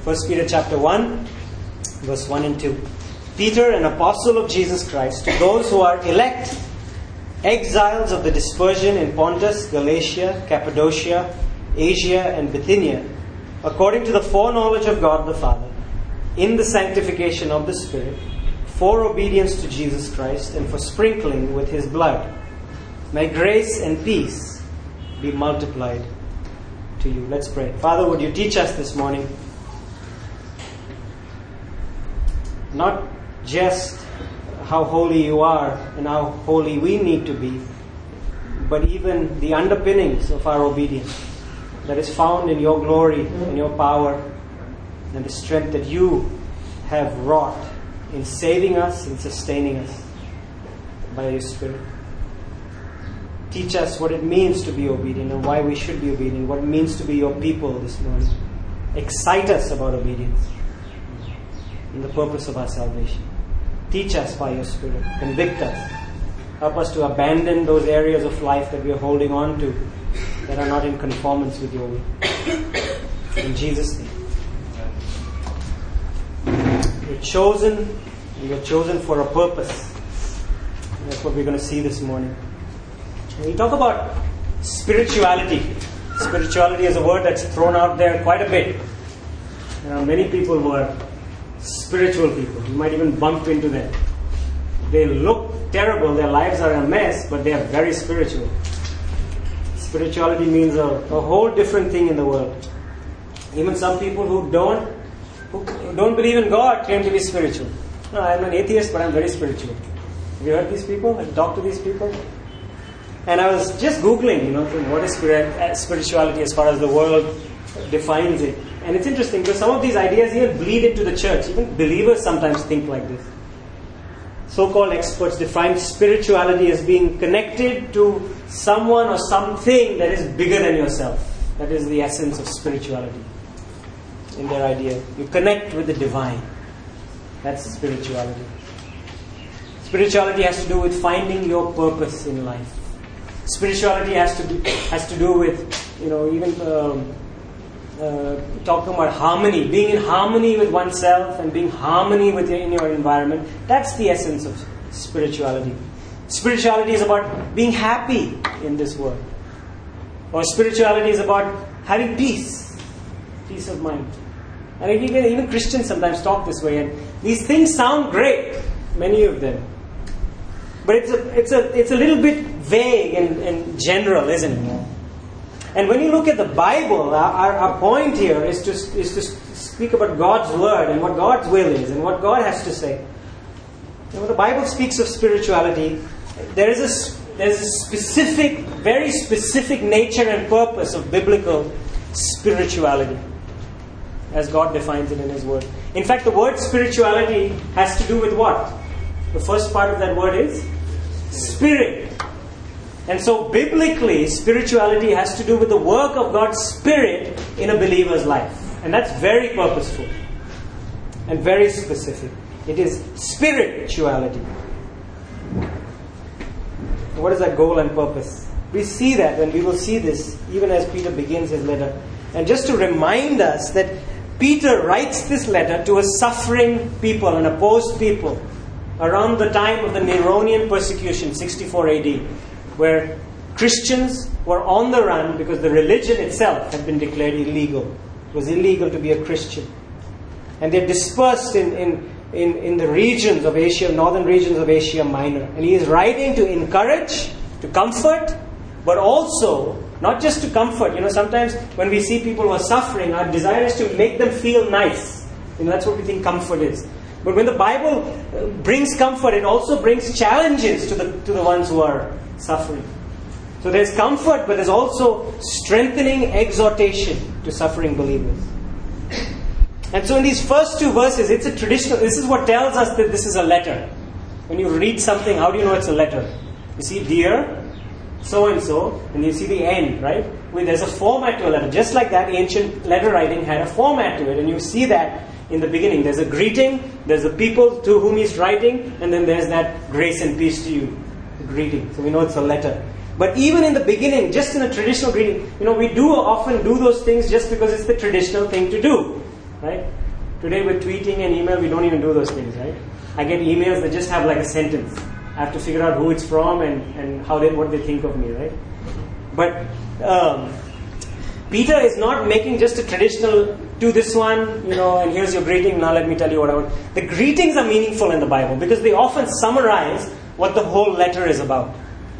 1 Peter chapter 1, verse 1 and 2. Peter, an apostle of Jesus Christ, to those who are elect, exiles of the dispersion in Pontus, Galatia, Cappadocia, Asia, and Bithynia, according to the foreknowledge of God the Father, in the sanctification of the Spirit, for obedience to Jesus Christ, and for sprinkling with His blood. May grace and peace be multiplied to you. Let's pray. Father, would you teach us this morning, not just how holy you are and how holy we need to be, but even the underpinnings of our obedience that is found in your glory and your power and the strength that you have wrought in saving us and sustaining us by your Spirit. Teach us what it means to be obedient and why we should be obedient, what it means to be your people this morning. Excite us about obedience and the purpose of our salvation. Teach us by your Spirit. Convict us. Help us to abandon those areas of life that we are holding on to that are not in conformance with your will. In Jesus' name. You're chosen, and you're chosen for a purpose. And that's what we're going to see this morning. When we talk about spirituality, spirituality is a word that's thrown out there quite a bit. There are many people who are spiritual people. You might even bump into them. They look terrible, their lives are a mess, but they are very spiritual. Spirituality means a whole different thing in the world. Even some people who don't believe in God claim to be spiritual. No, I'm an atheist, but I'm very spiritual. Have you heard these people? Have you talked to these people? And I was just Googling, what is spirituality as far as the world defines it. And it's interesting because some of these ideas even bleed into the church. Even believers sometimes think like this. So-called experts define spirituality as being connected to someone or something that is bigger than yourself. That is the essence of spirituality in their idea. You connect with the divine. That's spirituality. Spirituality has to do with finding your purpose in life. Spirituality has to do with, talking about harmony, being in harmony with oneself and being harmony in your environment. That's the essence of spirituality. Spirituality is about being happy in this world. Or spirituality is about having peace of mind. And even Christians sometimes talk this way, and these things sound great, many of them. But it's a little bit vague and general, isn't it? And when you look at the Bible, our point here is to speak about God's Word and what God's will is and what God has to say. And when the Bible speaks of spirituality, there's a specific, very specific nature and purpose of biblical spirituality, as God defines it in His Word. In fact, the word spirituality has to do with what? The first part of that word is spirit. And so biblically, spirituality has to do with the work of God's Spirit in a believer's life. And that's very purposeful and very specific. It is spirituality. What is that goal and purpose? We see that, and we will see this even as Peter begins his letter. And just to remind us that Peter writes this letter to a suffering people, an opposed people, around the time of the Neronian persecution, 64 AD. Where Christians were on the run because the religion itself had been declared illegal. It was illegal to be a Christian. And they're dispersed in the regions of Asia, northern regions of Asia Minor. And he is writing to encourage, to comfort, but also, not just to comfort. Sometimes when we see people who are suffering, our desire is to make them feel nice. That's what we think comfort is. But when the Bible brings comfort, it also brings challenges to the ones who are suffering. So there's comfort, but there's also strengthening exhortation to suffering believers. And so in these first two verses, it's a traditional, this is what tells us that this is a letter. When you read something, how do you know it's a letter? You see, dear so-and-so, and you see the end, right? There's a format to a letter. Just like that, ancient letter writing had a format to it, and you see that in the beginning. There's a greeting, there's the people to whom he's writing, and then there's that grace and peace to you. Greeting. So we know it's a letter. But even in the beginning, just in a traditional greeting, we do often do those things just because it's the traditional thing to do. right? Today with tweeting and email, we don't even do those things, right? I get emails that just have like a sentence. I have to figure out who it's from and what they think of me, right? But Peter is not making just a traditional, do this one, and here's your greeting, now let me tell you what I want. The greetings are meaningful in the Bible because they often summarize what the whole letter is about.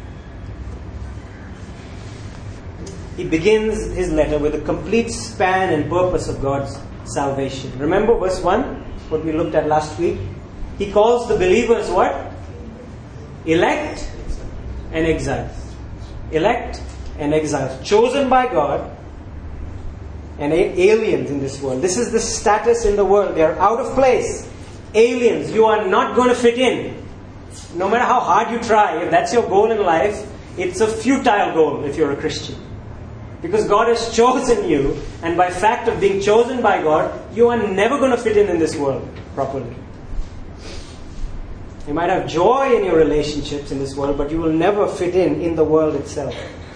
He begins his letter with a complete span and purpose of God's salvation. Remember verse 1, what we looked at last week? He calls the believers what? Elect and exiles. Elect and exiles. Chosen by God and aliens in this world. This is the status in the world. They are out of place. Aliens. You are not going to fit in. No matter how hard you try, if that's your goal in life, it's a futile goal if you're a Christian. Because God has chosen you, and by fact of being chosen by God, you are never going to fit in this world properly. You might have joy in your relationships in this world, but you will never fit in the world itself.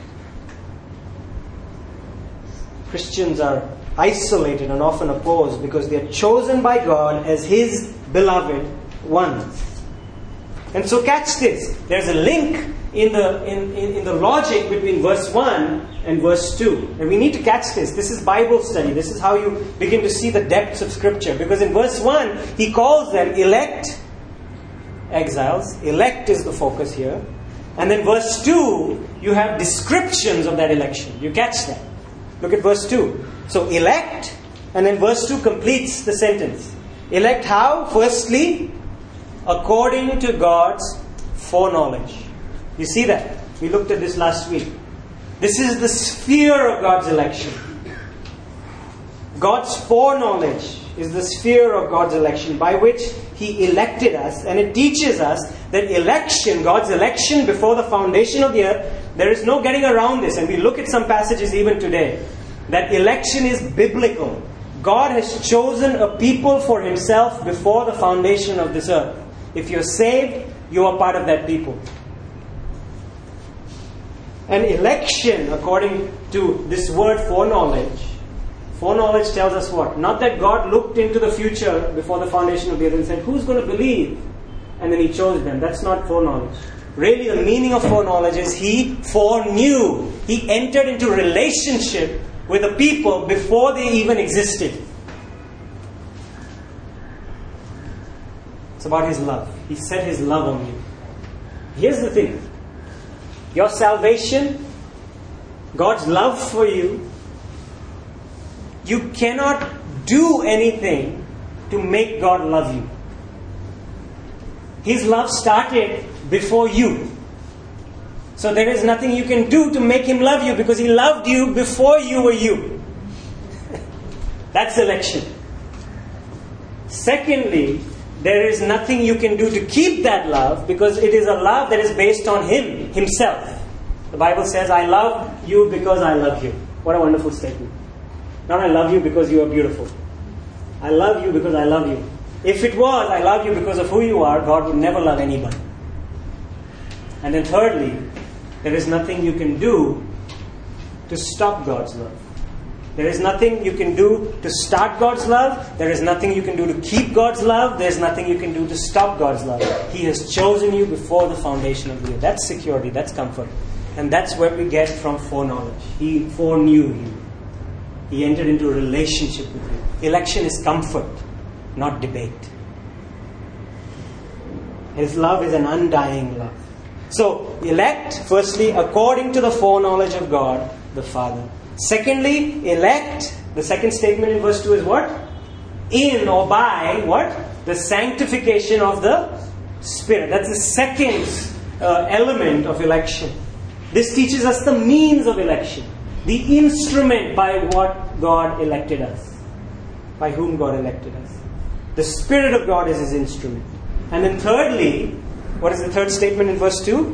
Christians are isolated and often opposed because they are chosen by God as His beloved ones. And so catch this. There's a link in the logic between verse 1 and verse 2. And we need to catch this. This is Bible study. This is how you begin to see the depths of Scripture. Because in verse 1, he calls them elect exiles. Elect is the focus here. And then verse 2, you have descriptions of that election. You catch that. Look at verse 2. So elect, and then verse 2 completes the sentence. Elect how? Firstly, according to God's foreknowledge. You see that? We looked at this last week. This is the sphere of God's election. God's foreknowledge is the sphere of God's election by which He elected us. And it teaches us that election, God's election before the foundation of the earth, there is no getting around this. And we look at some passages even today. That election is biblical. God has chosen a people for Himself before the foundation of this earth. If you're saved, you are part of that people. And election, according to this word foreknowledge tells us what? Not that God looked into the future before the foundation of the earth and said, who's going to believe? And then He chose them. That's not foreknowledge. Really, the meaning of foreknowledge is He foreknew. He entered into relationship with the people before they even existed. It's about His love. He set His love on you. Here's the thing. Your salvation, God's love for you, you cannot do anything to make God love you. His love started before you. So there is nothing you can do to make Him love you because He loved you before you were you. That's election. Secondly, there is nothing you can do to keep that love because it is a love that is based on Him, Himself. The Bible says, I love you because I love you. What a wonderful statement. Not I love you because you are beautiful. I love you because I love you. If it was, I love you because of who you are, God would never love anybody. And then thirdly, there is nothing you can do to stop God's love. There is nothing you can do to start God's love. There is nothing you can do to keep God's love. There is nothing you can do to stop God's love. He has chosen you before the foundation of the earth. That's security. That's comfort. And that's where we get from foreknowledge. He foreknew you. He entered into a relationship with you. Election is comfort, not debate. His love is an undying love. So, elect, firstly, according to the foreknowledge of God, the Father. Secondly, elect, the second statement in verse 2 is what? In or by, what? The sanctification of the Spirit. That's the second element of election. This teaches us the means of election. The instrument by what God elected us. By whom God elected us. The Spirit of God is His instrument. And then thirdly, what is the third statement in verse 2?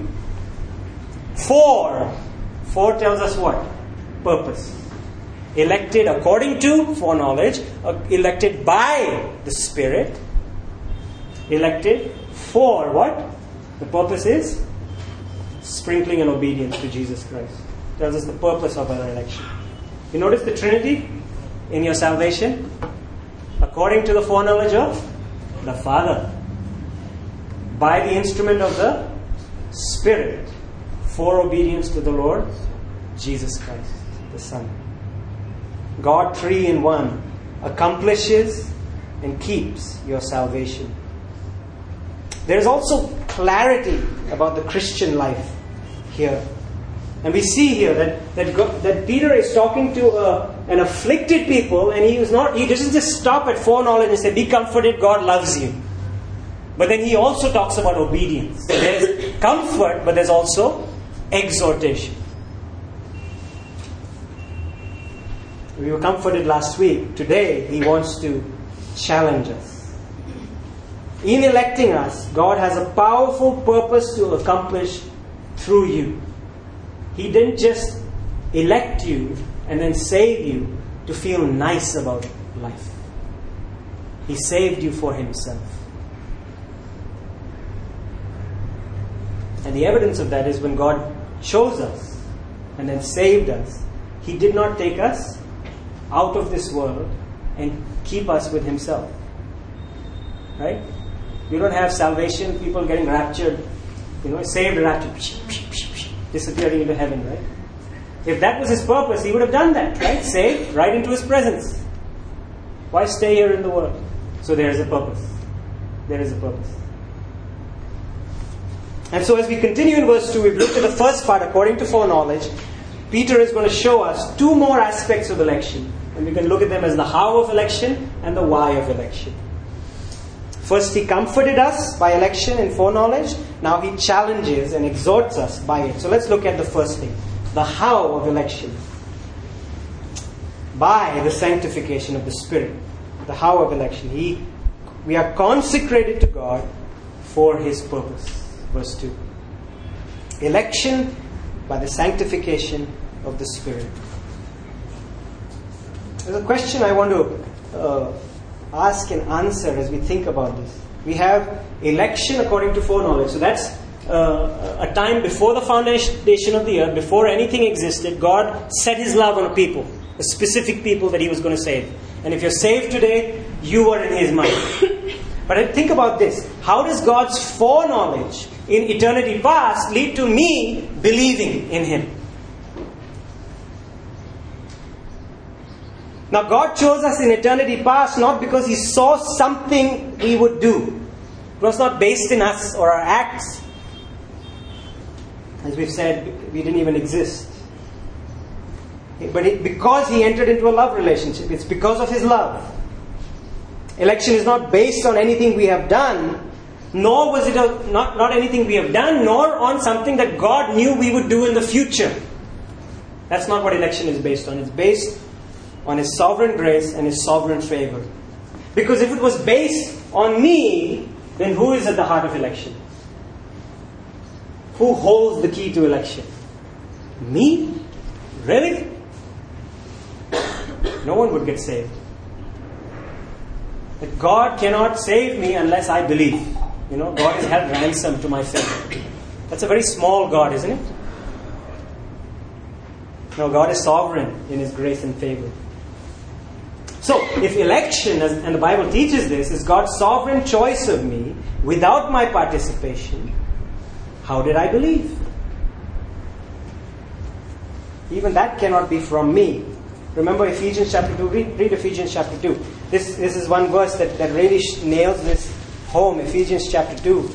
For tells us what? Purpose. Elected according to foreknowledge, elected by the Spirit, elected for what? The purpose is sprinkling and obedience to Jesus Christ. Tells us the purpose of our election. You notice the Trinity in your salvation? according to the foreknowledge of the Father, by the instrument of the Spirit, for obedience to the Lord Jesus Christ, the Son. God, 3 in 1, accomplishes and keeps your salvation. There is also clarity about the Christian life here. And we see here that Peter is talking to an afflicted people, and he doesn't just stop at foreknowledge and say, be comforted, God loves you. But then he also talks about obedience. There's comfort, but there's also exhortation. We were comforted last week. Today, he wants to challenge us. In electing us, God has a powerful purpose to accomplish through you. He didn't just elect you and then save you to feel nice about life. He saved you for Himself. And the evidence of that is when God chose us and then saved us, He did not take us out of this world and keep us with Himself. Right? You don't have salvation, people getting raptured, saved, raptured, disappearing into heaven, right? If that was His purpose, He would have done that, right? Saved, right into His presence. Why stay here in the world? So there is a purpose. There is a purpose. And so as we continue in verse 2, we've looked at the first part, according to foreknowledge. Peter is going to show us two more aspects of election. And we can look at them as the how of election and the why of election. First, He comforted us by election and foreknowledge. Now He challenges and exhorts us by it. So let's look at the first thing. The how of election. By the sanctification of the Spirit. The how of election. We are consecrated to God for His purpose. Verse 2. Election by the sanctification of the Spirit. There's a question I want to ask and answer as we think about this. We have election according to foreknowledge. So that's a time before the foundation of the earth, before anything existed. God set His love on a people, a specific people that He was going to save. And if you're saved today, you are in His mind. But think about this. How does God's foreknowledge in eternity past lead to me believing in Him? Now God chose us in eternity past not because He saw something we would do. It was not based in us or our acts. As we've said, we didn't even exist. But because He entered into a love relationship, it's because of His love. Election is not based on anything we have done, nor was it not anything we have done, nor on something that God knew we would do in the future. That's not what election is based on. It's based on His sovereign grace and His sovereign favor. Because if it was based on me, then who is at the heart of election? Who holds the key to election? Me? Really? No one would get saved. That God cannot save me unless I believe. God has held ransom to my faith. That's a very small God, isn't it? No, God is sovereign in His grace and favor. So, if election, and the Bible teaches this, is God's sovereign choice of me without my participation, how did I believe? Even that cannot be from me. Remember Ephesians chapter 2. Read Ephesians chapter 2. This is one verse that really nails this home. Ephesians chapter 2.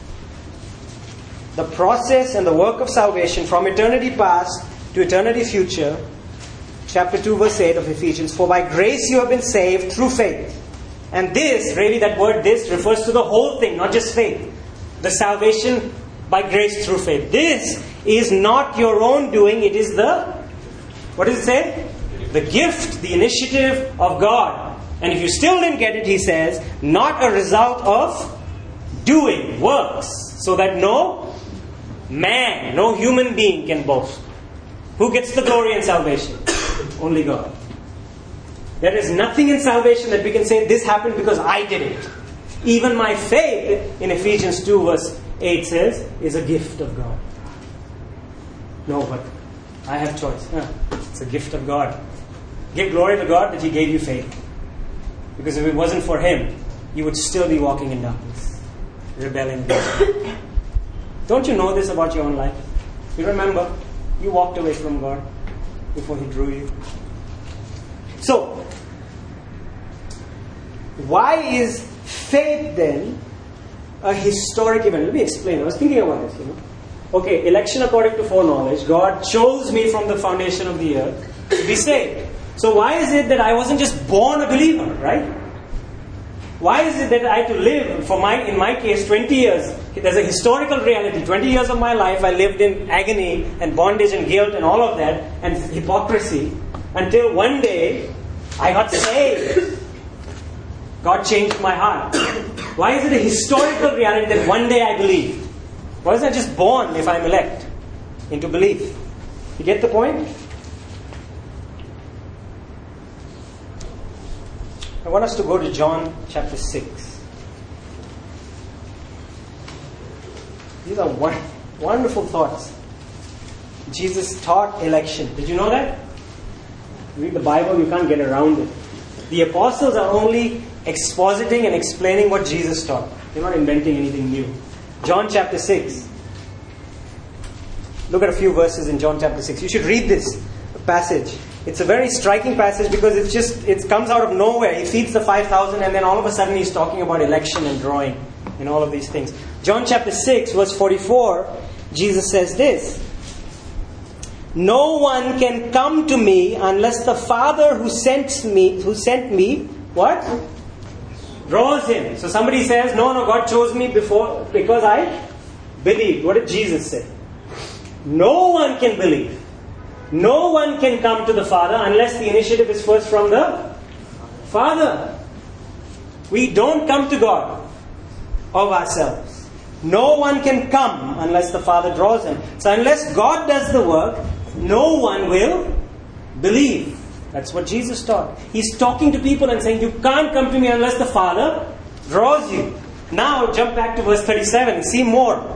The process and the work of salvation from eternity past to eternity future. Chapter 2 verse 8 of Ephesians. For by grace you have been saved through faith. And this, really that word this refers to the whole thing, not just faith. The salvation by grace through faith. This is not your own doing. It is what does it say? The gift, the initiative of God. And if you still didn't get it, he says, not a result of doing works. So that no man, no human being can boast. Who gets the glory in salvation? Only God. There is nothing in salvation that we can say, this happened because I did it. Even my faith, in Ephesians 2 verse 8 says, is a gift of God. No, but I have choice. It's a gift of God. Give glory to God that He gave you faith. Because if it wasn't for Him, you would still be walking in darkness, rebelling against Him. Don't you know this about your own life? You remember, you walked away from God before He drew you. So, why is faith then a historic event? Let me explain. I was thinking about this, Okay, election according to foreknowledge. God chose me from the foundation of the earth to be saved. So why is it that I wasn't just born a believer, right? Why is it that I had to live, in my case, 20 years? There's a historical reality. 20 years of my life I lived in agony and bondage and guilt and all of that and hypocrisy until one day I got saved. God changed my heart. Why is it a historical reality that one day I believe? Why is I just born if I'm elect into belief? You get the point? I want us to go to John chapter 6. These are wonderful thoughts. Jesus taught election. Did you know that? Read the Bible, you can't get around it. The apostles are only expositing and explaining what Jesus taught. They're not inventing anything new. John chapter 6. Look at a few verses in John chapter 6. You should read this passage. It's a very striking passage because it comes out of nowhere. He feeds the 5,000 and then all of a sudden he's talking about election and drawing and all of these things. John chapter 6 verse 44, Jesus says this: "No one can come to me unless the Father who sent me, what? Draws him." So somebody says, no, God chose me before because I believed. What did Jesus say? No one can believe. No one can come to the Father unless the initiative is first from the Father. We don't come to God of ourselves. No one can come unless the Father draws him. So unless God does the work, no one will believe. That's what Jesus taught. He's talking to people and saying, you can't come to me unless the Father draws you. Now jump back to verse 37 and see more.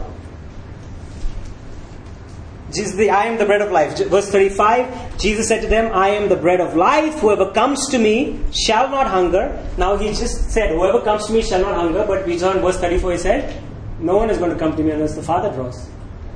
Jesus, I am the bread of life. Verse 35, Jesus said to them, I am the bread of life. Whoever comes to me shall not hunger. Now he just said, whoever comes to me shall not hunger. But we saw in verse 34, he said, no one is going to come to me unless the Father draws.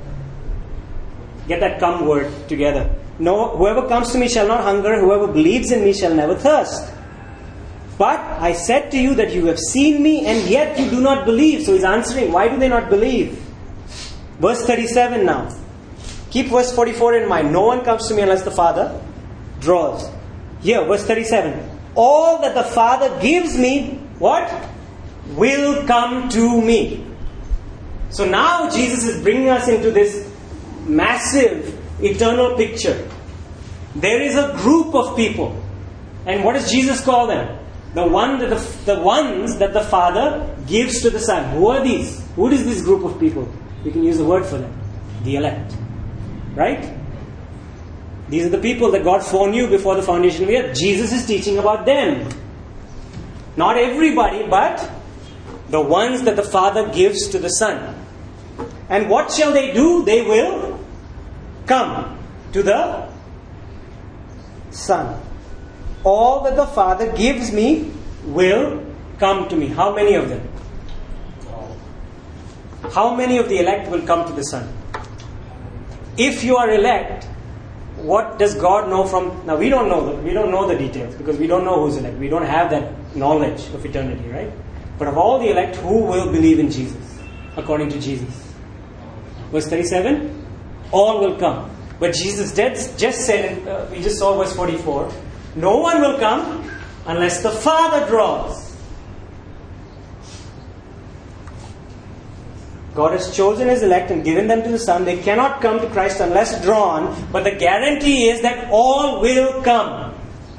Get that come word together. No, whoever comes to me shall not hunger. Whoever believes in me shall never thirst. But I said to you that you have seen me and yet you do not believe. So he's answering, why do they not believe? Verse 37 now. Keep verse 44 in mind. No one comes to me unless the Father draws. Here, verse 37. All that the Father gives me, what? Will come to me. So now Jesus is bringing us into this massive eternal picture. There is a group of people. And what does Jesus call them? The ones that the Father gives to the Son. Who are these? Who is this group of people? We can use a word for them. The elect. Right? These are the people that God foreknew before the foundation of the earth. Jesus is teaching about them. Not everybody, but the ones that the Father gives to the Son. And what shall they do? They will come to the Son. All that the Father gives me will come to me. How many of them? How many of the elect will come to the Son? If you are elect, what does God know from... Now we don't know the details because we don't know who's elect. We don't have that knowledge of eternity, right? But of all the elect, who will believe in Jesus? According to Jesus. Verse 37, all will come. But Jesus just said, we just saw verse 44, no one will come unless the Father draws. God has chosen His elect and given them to the Son. They cannot come to Christ unless drawn. But the guarantee is that all will come.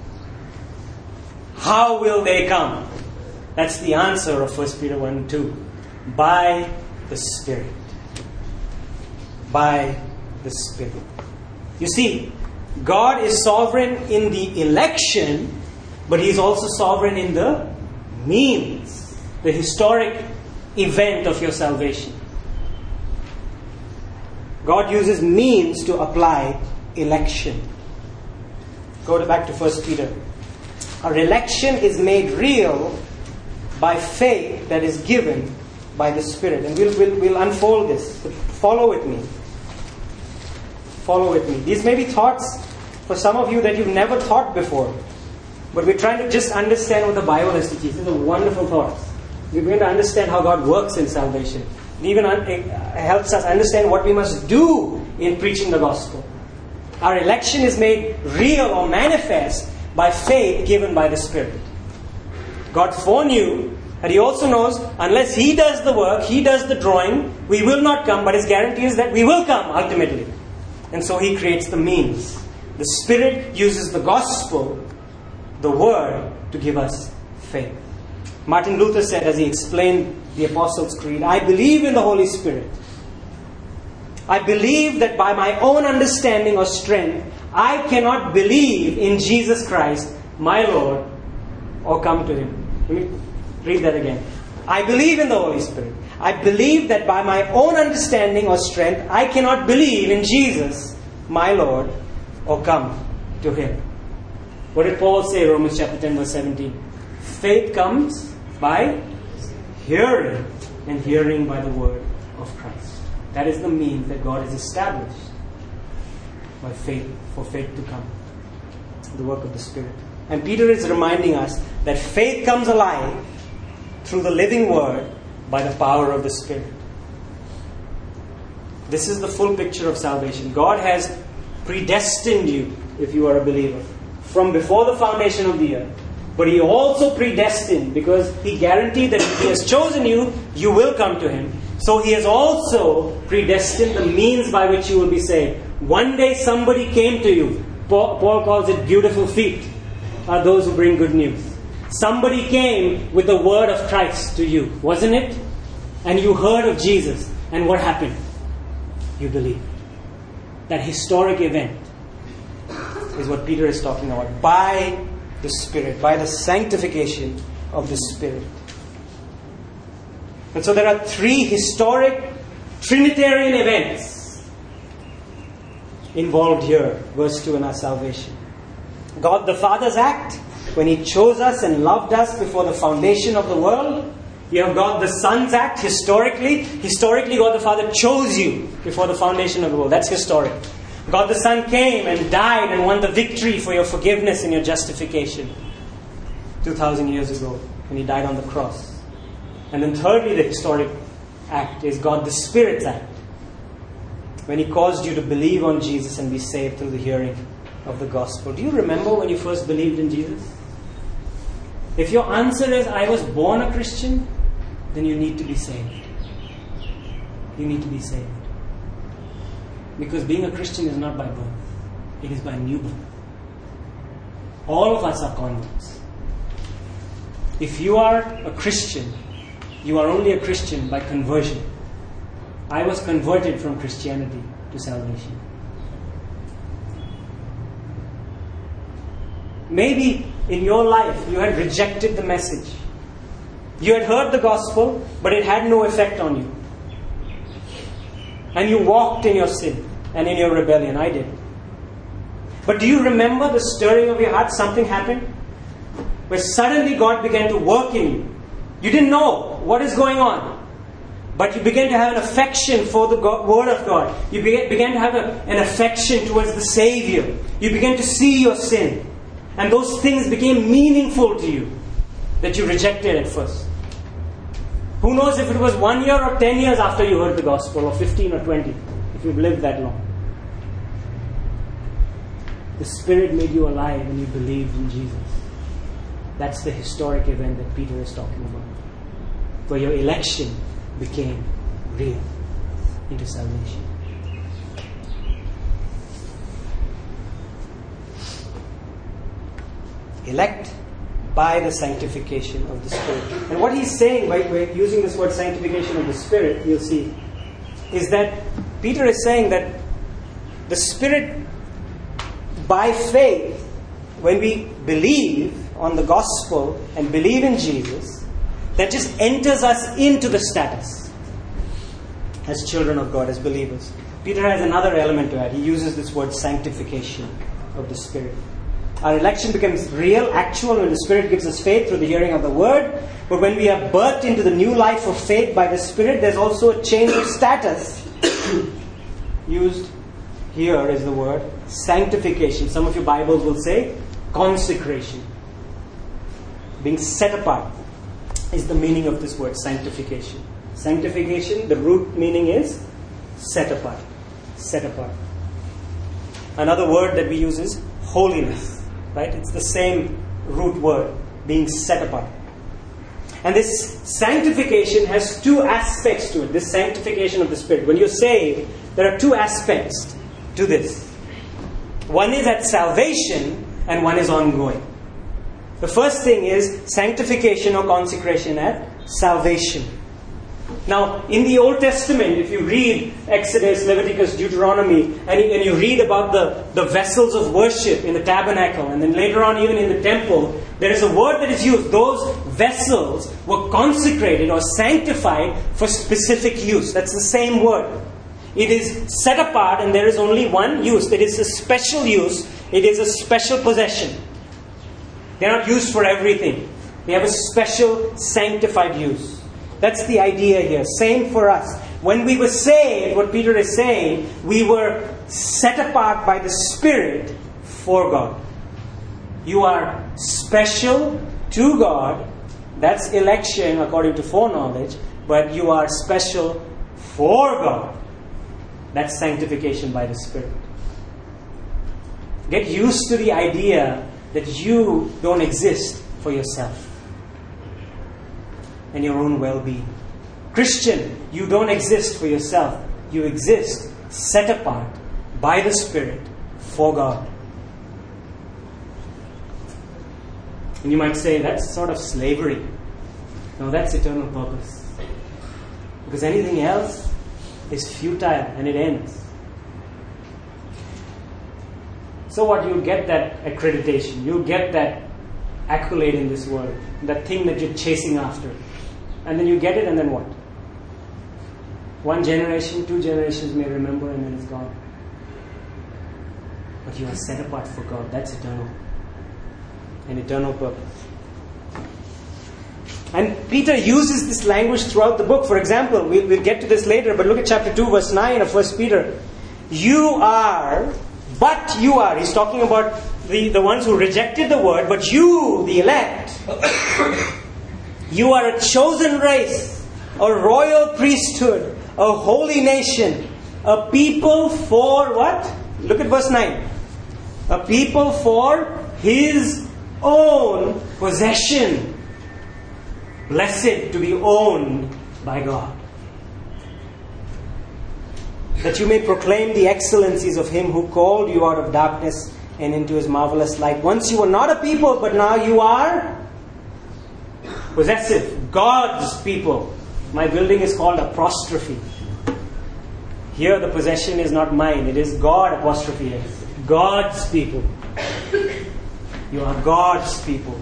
How will they come? That's the answer of 1 Peter 1 and 2. By the Spirit. By the Spirit. You see, God is sovereign in the election, but He is also sovereign in the means. The historic event of your salvation. God uses means to apply election. Go back to 1 Peter Our election is made real by faith that is given by the Spirit. And we'll unfold this. So follow with me. Follow with me. These may be thoughts for some of you that you've never thought before. But we're trying to just understand what the Bible has to teach. These are wonderful thoughts. We're going to understand how God works in salvation. It even helps us understand what we must do in preaching the gospel. Our election is made real or manifest by faith given by the Spirit. God foreknew, and He also knows unless He does the work, He does the drawing, we will not come, but His guarantee is that we will come ultimately. And so He creates the means. The Spirit uses the gospel, the Word, to give us faith. Martin Luther said, as he explained the Apostles' Creed, I believe in the Holy Spirit. I believe that by my own understanding or strength, I cannot believe in Jesus Christ, my Lord, or come to Him. Let me read that again. I believe in the Holy Spirit. I believe that by my own understanding or strength, I cannot believe in Jesus, my Lord, or come to Him. What did Paul say, Romans chapter 10, verse 17? Faith comes by hearing, and hearing by the word of Christ. That is the means that God has established by faith, for faith to come. The work of the Spirit. And Peter is reminding us that faith comes alive through the living word by the power of the Spirit. This is the full picture of salvation. God has predestined you, if you are a believer, from before the foundation of the earth. But He also predestined, because He guaranteed that if He has chosen you, you will come to Him. So He has also predestined the means by which you will be saved. One day somebody came to you. Paul calls it beautiful feet are those who bring good news. Somebody came with the word of Christ to you, wasn't it? And you heard of Jesus. And what happened? You believed. That historic event is what Peter is talking about. By the Spirit, by the sanctification of the Spirit. And so there are three historic Trinitarian events involved here, verse 2, in our salvation. God the Father's act, when He chose us and loved us before the foundation of the world. You have God the Son's act, historically. Historically, God the Father chose you before the foundation of the world. That's historic. God the Son came and died and won the victory for your forgiveness and your justification 2,000 years ago when He died on the cross. And then thirdly, the historic act is God the Spirit's act, when He caused you to believe on Jesus and be saved through the hearing of the gospel. Do you remember when you first believed in Jesus? If your answer is, I was born a Christian, then you need to be saved. You need to be saved. Because being a Christian is not by birth. It is by new birth. All of us are converts. If you are a Christian, you are only a Christian by conversion. I was converted from Christianity to salvation. Maybe in your life you had rejected the message. You had heard the gospel, but it had no effect on you. And you walked in your sin and in your rebellion. I did. But do you remember the stirring of your heart? Something happened where suddenly God began to work in you. You didn't know what is going on, but you began to have an affection for the Word of God. You began to have an affection towards the Savior. You began to see your sin. And those things became meaningful to you that you rejected at first. Who knows if it was 1 year or 10 years after you heard the gospel, or 15 or 20, if you've lived that long. The Spirit made you alive when you believed in Jesus. That's the historic event that Peter is talking about, where your election became real into salvation. Elect by the sanctification of the Spirit. And what he's saying by using this word sanctification of the Spirit, you'll see, is that Peter is saying that the Spirit, by faith, when we believe on the gospel and believe in Jesus, that just enters us into the status as children of God, as believers. Peter has another element to add. He uses this word sanctification of the Spirit. Our election becomes real, actual, when the Spirit gives us faith through the hearing of the Word. But when we are birthed into the new life of faith by the Spirit, there's also a change of status. Used here is the word sanctification. Some of your Bibles will say consecration. Being set apart is the meaning of this word, sanctification. Sanctification, the root meaning is set apart. Set apart. Another word that we use is holiness. Right? It's the same root word, being set apart. And this sanctification has two aspects to it. This sanctification of the Spirit. When you're saved, there are two aspects to this. One is at salvation and one is ongoing. The first thing is sanctification or consecration at salvation. Now, in the Old Testament, if you read Exodus, Leviticus, Deuteronomy, and you read about the vessels of worship in the tabernacle, and then later on even in the temple, there is a word that is used. Those vessels were consecrated or sanctified for specific use. That's the same word. It is set apart and there is only one use. It is a special use. It is a special possession. They're not used for everything. They have a special sanctified use. That's the idea here. Same for us. When we were saved, what Peter is saying, we were set apart by the Spirit for God. You are special to God. That's election according to foreknowledge. But you are special for God. That's sanctification by the Spirit. Get used to the idea that you don't exist for yourself and your own well-being. Christian, you don't exist for yourself. You exist set apart by the Spirit for God. And you might say, that's sort of slavery. No, that's eternal purpose. Because anything else is futile and it ends. So what? You'll get that accreditation. You'll get that accolade in this world. That thing that you're chasing after. And then you get it and then what? One generation, 2 generations may remember and then it's gone. But you are set apart for God. That's eternal. An eternal purpose. And Peter uses this language throughout the book. For example, we'll get to this later, but look at chapter 2, verse 9 of 1 Peter. You are, but you are. He's talking about the ones who rejected the word, but you, the elect, you are a chosen race, a royal priesthood, a holy nation, a people for what? Look at verse 9. A people for His own possession. Blessed to be owned by God. That you may proclaim the excellencies of Him who called you out of darkness and into His marvelous light. Once you were not a people, but now you are possessive. God's people. My building is called apostrophe. Here the possession is not mine. It is God apostrophe S. God's people. You are God's people.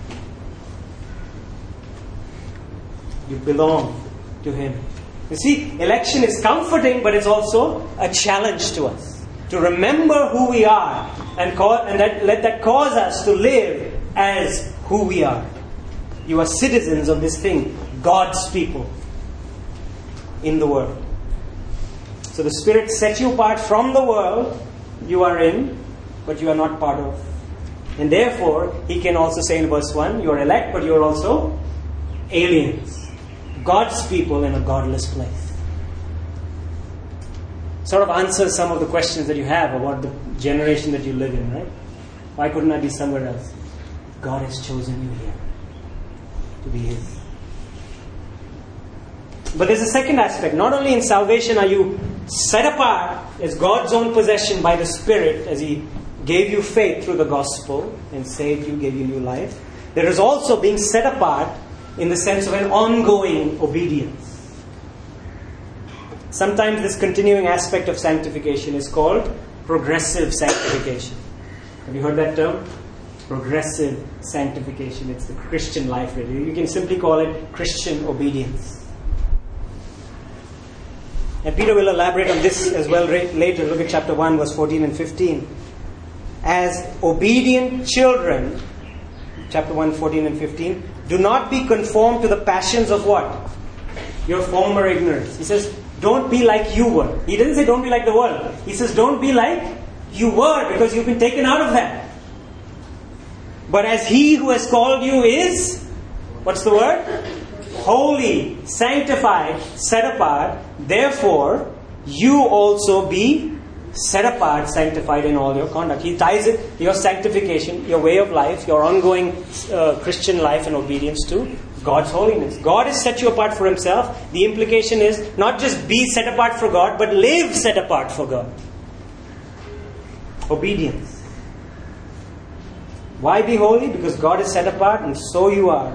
You belong to Him. You see, election is comforting, but it's also a challenge to us. To remember who we are and let that cause us to live as who we are. You are citizens of this thing, God's people in the world. So the Spirit set you apart from the world you are in, but you are not part of. And therefore, He can also say in verse 1, you are elect, but you are also aliens. God's people in a godless place. Sort of answers some of the questions that you have about the generation that you live in, right? Why couldn't I be somewhere else? God has chosen you here to be His. But there's a second aspect. Not only in salvation are you set apart as God's own possession by the Spirit as He gave you faith through the gospel and saved you, gave you new life. There is also being set apart in the sense of an ongoing obedience. Sometimes this continuing aspect of sanctification is called progressive sanctification. Have you heard that term? Progressive sanctification. It's the Christian life, really. You can simply call it Christian obedience. And Peter will elaborate on this as well later. Look at chapter 1, verse 14 and 15. as obedient children, chapter 1, 14 and 15, do not be conformed to the passions of what? Your former ignorance. He says, don't be like you were. He doesn't say don't be like the world. He says don't be like you were, because you've been taken out of that. But as He who has called you is, what's the word? Holy, sanctified, set apart. Therefore, you also be set apart, sanctified in all your conduct. He ties it, your sanctification, your way of life, your ongoing Christian life and obedience to God's holiness. God has set you apart for Himself. The implication is not just be set apart for God, but live set apart for God. Obedience. Why be holy? Because God is set apart and so you are.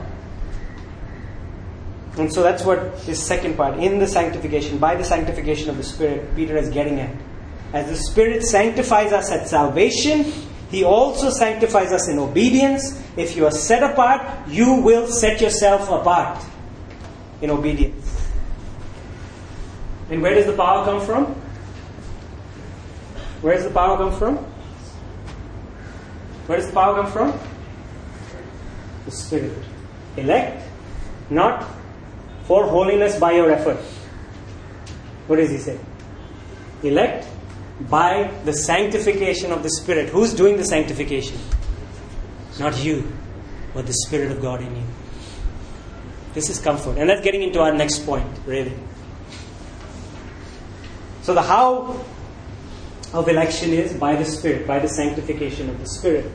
And so that's what this second part, in the sanctification, by the sanctification of the Spirit, Peter is getting at. As the Spirit sanctifies us at salvation, He also sanctifies us in obedience. If you are set apart, you will set yourself apart in obedience. And where does the power come from? Where does the power come from? Where does the power come from? The Spirit. Elect, not for holiness by your effort. What does he say? Elect by the sanctification of the Spirit. Who's doing the sanctification? Not you, but the Spirit of God in you. This is comfort. And that's getting into our next point, really. So the how of election is by the Spirit, by the sanctification of the Spirit.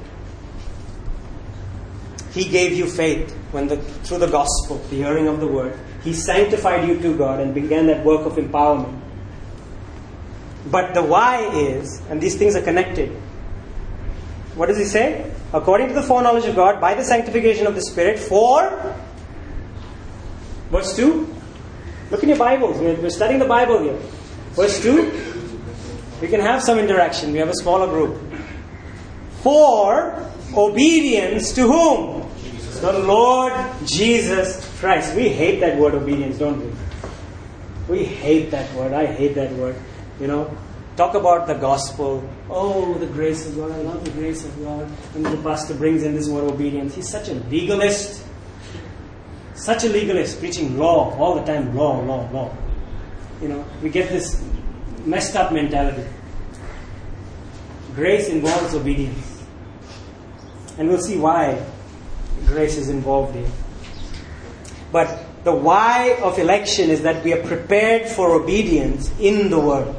He gave you faith through the gospel, the hearing of the word. He sanctified you to God and began that work of empowerment. But the why is, and these things are connected. What does he say? According to the foreknowledge of God, by the sanctification of the Spirit, for verse 2. Look in your Bibles. We're studying the Bible here. Verse 2. We can have some interaction. We have a smaller group. For obedience to whom? Jesus. The Lord Jesus Christ. We hate that word obedience, don't we? We hate that word. I hate that word. Talk about the gospel. Oh, the grace of God. I love the grace of God. And the pastor brings in this word obedience. He's such a legalist. Such a legalist. Preaching law all the time. Law. We get this messed up mentality. Grace involves obedience. And we'll see why grace is involved here. But the why of election is that we are prepared for obedience in the Word.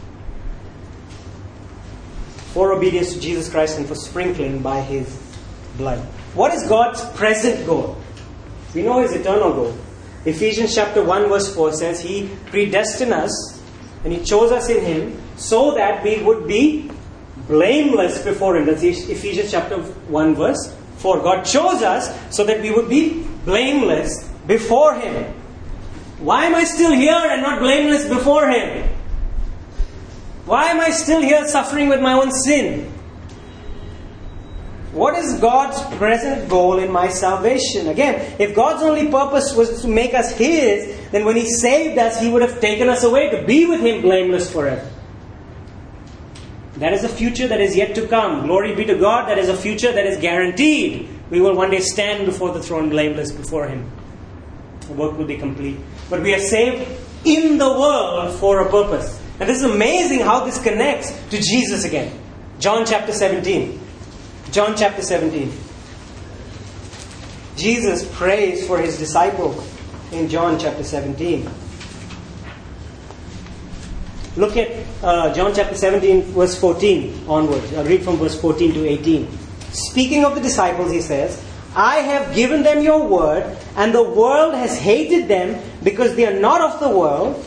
For obedience to Jesus Christ and for sprinkling by His blood. What is God's present goal? We know His eternal goal. Ephesians chapter 1 verse 4 says He predestined us and He chose us in Him so that we would be blameless before Him. That's Ephesians chapter 1 verse 4. God chose us so that we would be blameless before Him. Why am I still here and not blameless before Him? Why am I still here suffering with my own sin? What is God's present goal in my salvation? Again, if God's only purpose was to make us His, then when He saved us, He would have taken us away to be with Him blameless forever. That is a future that is yet to come. Glory be to God, that is a future that is guaranteed. We will one day stand before the throne blameless before Him. The work will be complete. But we are saved in the world for a purpose. And this is amazing how this connects to Jesus again. John chapter 17. John chapter 17. Jesus prays for His disciples in John chapter 17. Look at John chapter 17 verse 14 onwards. I'll read from verse 14 to 18. Speaking of the disciples, He says, I have given them your word, and the world has hated them because they are not of the world,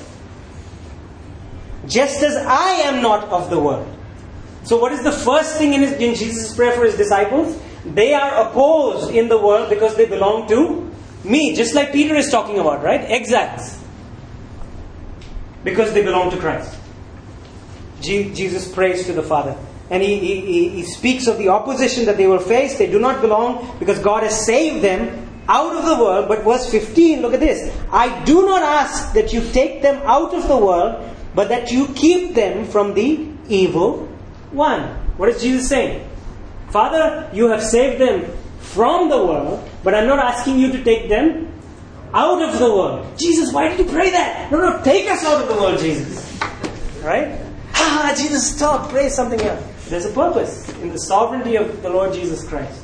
just as I am not of the world. So what is the first thing in Jesus' prayer for His disciples? They are opposed in the world because they belong to me. Just like Peter is talking about, right? Exiles. Because they belong to Christ. Jesus prays to the Father. And he speaks of the opposition that they will face. They do not belong because God has saved them out of the world. But verse 15, look at this. I do not ask that you take them out of the world, but that you keep them from the evil one. What is Jesus saying? Father, you have saved them from the world, but I'm not asking you to take them out of the world. Jesus, why did you pray that? No, take us out of the world, Jesus. Right? Jesus, stop, pray something else. There's a purpose in the sovereignty of the Lord Jesus Christ.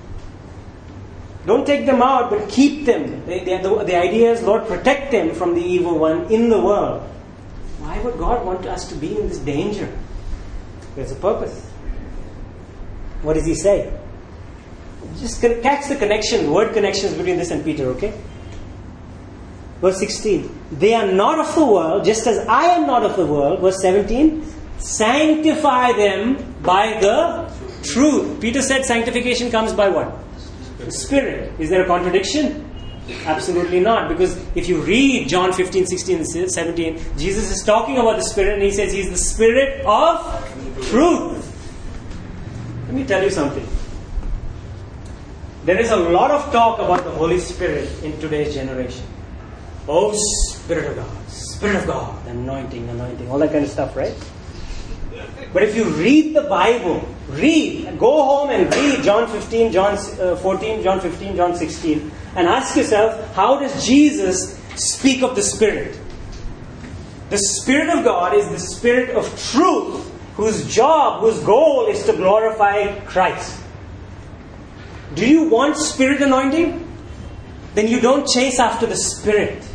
Don't take them out, but keep them. The idea is, Lord, protect them from the evil one in the world. Why would God want us to be in this danger? There's a purpose. What does he say? Just catch the connection, word connections between this and Peter, okay? Verse 16. They are not of the world, just as I am not of the world. Verse 17. Sanctify them by the truth. Peter said sanctification comes by what? The Spirit. Is there a contradiction? Absolutely not. Because if you read John 15, 16, and 17, Jesus is talking about the Spirit and he says he's the Spirit of truth. Let me tell you something. There is a lot of talk about the Holy Spirit in today's generation. Oh, Spirit of God, anointing, all that kind of stuff, right? But if you read the Bible, go home and read John 15, John 14, John 15, John 16, and ask yourself, how does Jesus speak of the Spirit? The Spirit of God is the Spirit of truth, whose goal is to glorify Christ. Do you want Spirit anointing? Then you don't chase after the Spirit.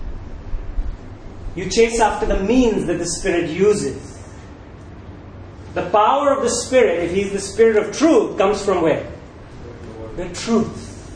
You chase after the means that the Spirit uses. The power of the Spirit, if He's the Spirit of truth, comes from where? The truth.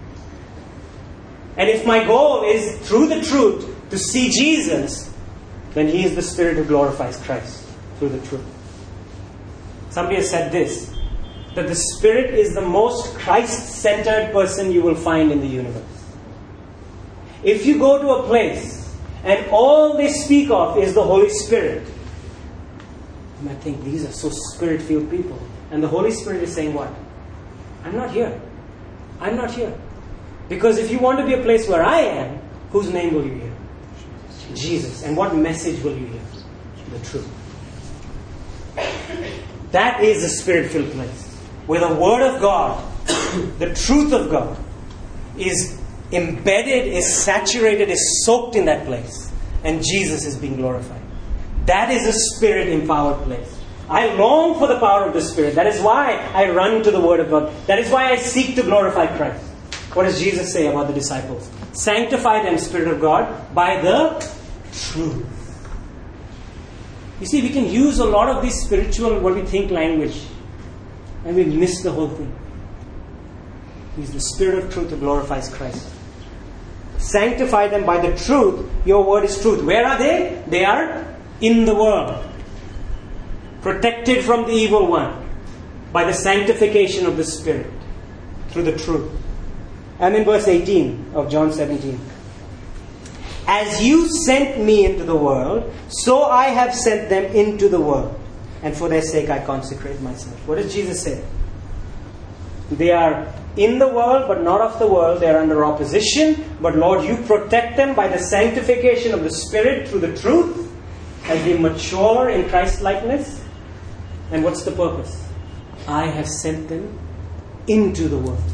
And if my goal is, through the truth, to see Jesus, then He is the Spirit who glorifies Christ through the truth. Somebody has said this, that the Spirit is the most Christ-centered person you will find in the universe. If you go to a place and all they speak of is the Holy Spirit, you might think these are so Spirit-filled people. And the Holy Spirit is saying what? I'm not here. I'm not here. Because if you want to be a place where I am, whose name will you hear? Jesus. And what message will you hear? The truth. That is a Spirit-filled place. Where the Word of God, the truth of God, is embedded, is saturated, is soaked in that place. And Jesus is being glorified. That is a Spirit-empowered place. I long for the power of the Spirit. That is why I run to the Word of God. That is why I seek to glorify Christ. What does Jesus say about the disciples? Sanctify them, Spirit of God, by the truth. You see, we can use a lot of this spiritual, what we think, language, and we miss the whole thing. He's the Spirit of truth who glorifies Christ. Sanctify them by the truth. Your word is truth. Where are they? They are in the world. Protected from the evil one by the sanctification of the Spirit through the truth. And in verse 18 of John 17. As you sent me into the world, so I have sent them into the world. And for their sake I consecrate myself. What does Jesus say? They are in the world, but not of the world. They are under opposition. But Lord, you protect them by the sanctification of the Spirit through the truth as they mature in Christ-likeness. And what's the purpose? I have sent them into the world.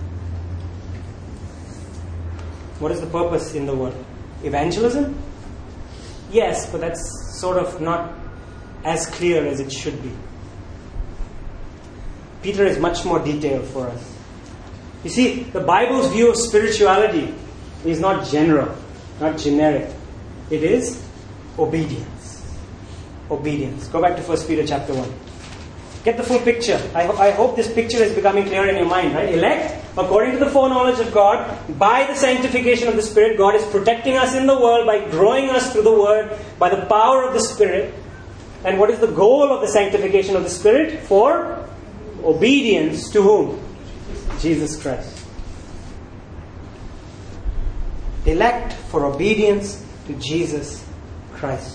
What is the purpose in the world? Evangelism? Yes, but that's sort of not as clear as it should be. Peter is much more detailed for us. You see, the Bible's view of spirituality is not general, not generic. It is obedience. Obedience. Go back to 1 Peter chapter 1. Get the full picture. I hope this picture is becoming clear in your mind, right? Elect, according to the foreknowledge of God, by the sanctification of the Spirit, God is protecting us in the world by growing us through the Word, by the power of the Spirit. And what is the goal of the sanctification of the Spirit? For obedience to whom? Jesus Christ. Elect for obedience to Jesus Christ.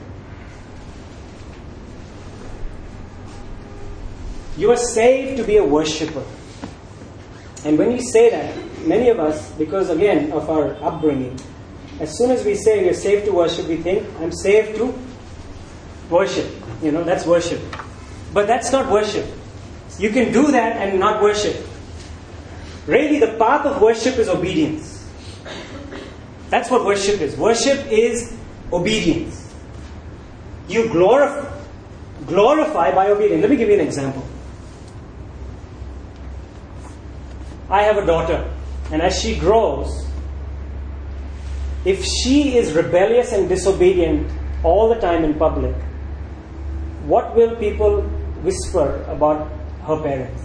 You are saved to be a worshipper. And when we say that, many of us, because again of our upbringing, as soon as we say we are saved to worship, we think, I'm saved to worship. That's worship. But that's not worship. You can do that and not worship. Really, the path of worship is obedience. That's what worship is. Worship is obedience. You glorify by obedience. Let me give you an example. I have a daughter, and as she grows, if she is rebellious and disobedient all the time in public, what will people whisper about her parents?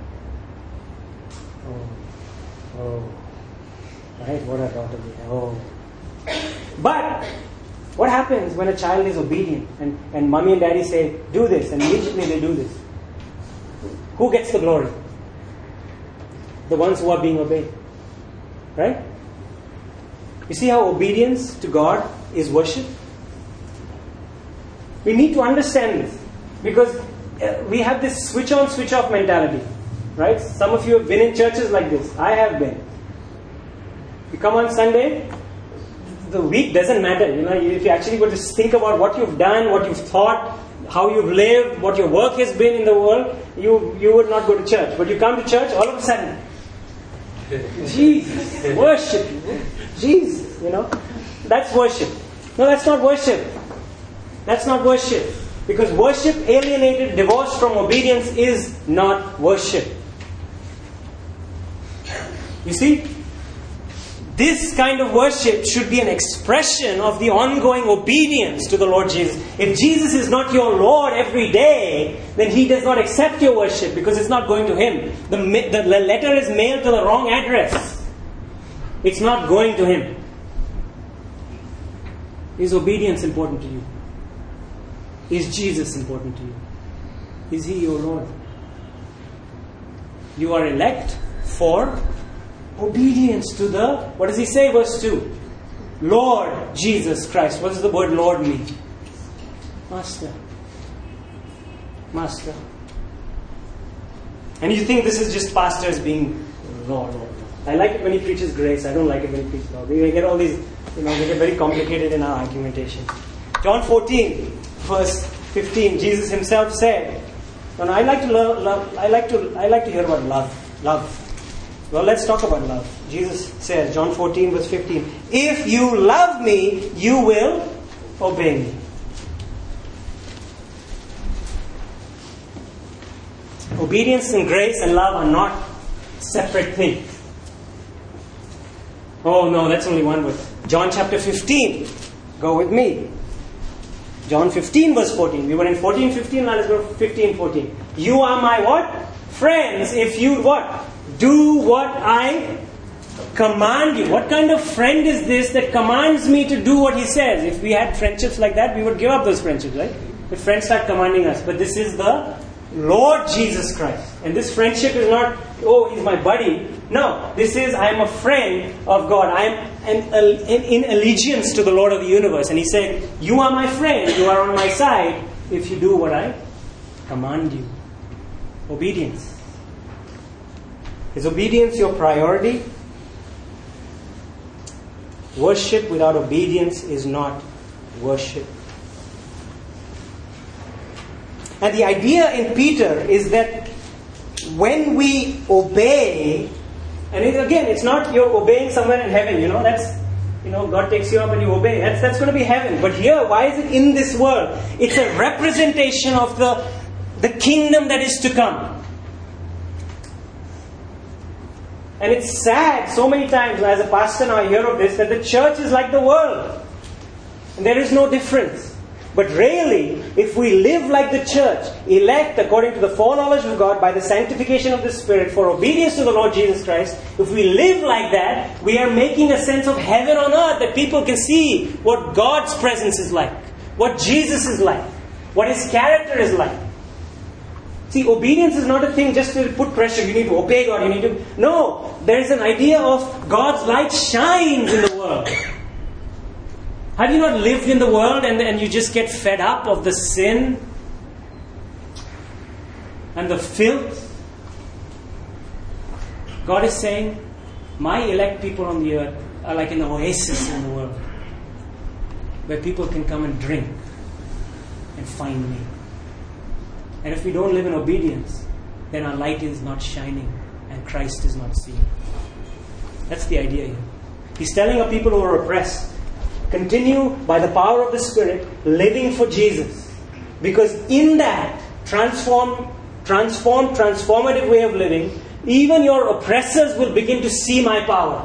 Oh, right, what a daughter we have. Oh. But what happens when a child is obedient and mommy and daddy say, do this, and immediately they do this? Who gets the glory? The ones who are being obeyed. Right? You see how obedience to God is worship? We need to understand this, because we have this switch on, switch off mentality. Right? Some of you have been in churches like this. I have been. You come on Sunday, the week doesn't matter. If you actually go to think about what you've done, what you've thought, how you've lived, what your work has been in the world, you would not go to church. But you come to church, all of a sudden, Jesus, worship. Jesus, that's worship. No, that's not worship. That's not worship. Because worship alienated, divorced from obedience is not worship. You see, this kind of worship should be an expression of the ongoing obedience to the Lord Jesus. If Jesus is not your Lord every day, then He does not accept your worship because it's not going to Him. The letter is mailed to the wrong address. It's not going to Him. Is obedience important to you? Is Jesus important to you? Is He your Lord? You are elect for obedience to what does He say, verse 2? Lord Jesus Christ. What does the word Lord mean? Master. Master. And you think this is just pastors being Lord. I like it when he preaches grace. I don't like it when he preaches Lord. We get all these, we get very complicated in our argumentation. John 14, verse 15, Jesus Himself said, and I like to hear about love. Love. Well, let's talk about love. Jesus says, John 14, verse 15, if you love me, you will obey me. Obedience and grace and love are not separate things. Oh no, that's only one word. John chapter 15. Go with me. John 15, verse 14. We were in 14, 15. Now let's go 15, 14. You are my what? Friends, if you what? Do what I command you. What kind of friend is this that commands me to do what he says? If we had friendships like that, we would give up those friendships, right? If friends start commanding us. But this is the Lord Jesus Christ. And this friendship is not, oh, he's my buddy. No, this is, I am a friend of God. I am in allegiance to the Lord of the universe. And he said, you are my friend. You are on my side if you do what I command you. Obedience. Is obedience your priority? Worship without obedience is not worship. And the idea in Peter is that when we obey, and again, it's not you're obeying somewhere in heaven, that's, God takes you up and you obey. That's going to be heaven. But here, why is it in this world? It's a representation of the kingdom that is to come. And it's sad, so many times as a pastor now I hear of this, that the church is like the world. And there is no difference. But really, if we live like the church, elect according to the foreknowledge of God by the sanctification of the Spirit for obedience to the Lord Jesus Christ, if we live like that, we are making a sense of heaven on earth, that people can see what God's presence is like, what Jesus is like, what His character is like. See, obedience is not a thing just to put pressure. You need to obey God. No, there is an idea of God's light shines in the world. Have you not lived in the world and you just get fed up of the sin and the filth? God is saying, my elect people on the earth are like an oasis in the world, where people can come and drink and find me. And if we don't live in obedience, then our light is not shining and Christ is not seen. That's the idea here. He's telling our people who are oppressed, continue by the power of the Spirit living for Jesus. Because in that transformative way of living, even your oppressors will begin to see my power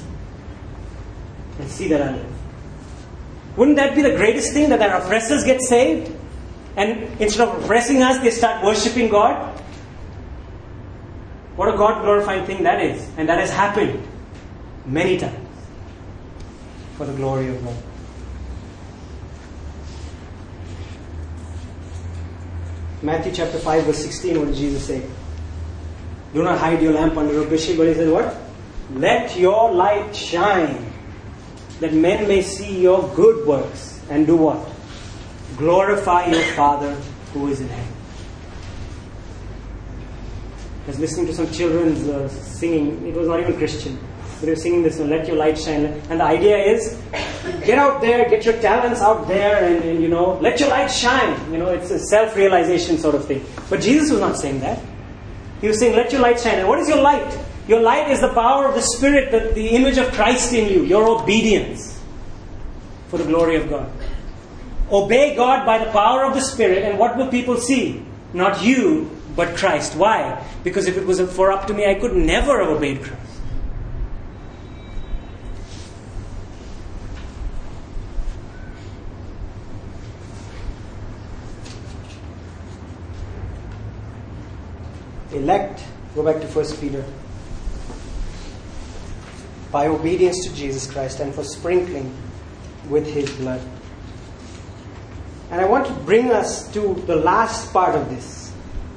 and see that I live. Wouldn't that be the greatest thing, that our oppressors get saved? And instead of oppressing us, they start worshipping God? What a God-glorifying thing that is. And that has happened many times for the glory of God. Matthew chapter 5 verse 16, what did Jesus say? Do not hide your lamp under a bushel, but he says what? Let your light shine, that men may see your good works and do what? Glorify your Father who is in heaven. I was listening to some children singing. It was not even Christian. They were singing this one, let your light shine. And the idea is, get out there, get your talents out there and let your light shine. It's a self-realization sort of thing. But Jesus was not saying that. He was saying, let your light shine. And what is your light? Your light is the power of the Spirit, the image of Christ in you, your obedience for the glory of God. Obey God by the power of the Spirit, and what will people see? Not you, but Christ. Why? Because if it was for up to me, I could never have obeyed Christ. Elect, go back to 1 Peter. By obedience to Jesus Christ and for sprinkling with His blood. And I want to bring us to the last part of this.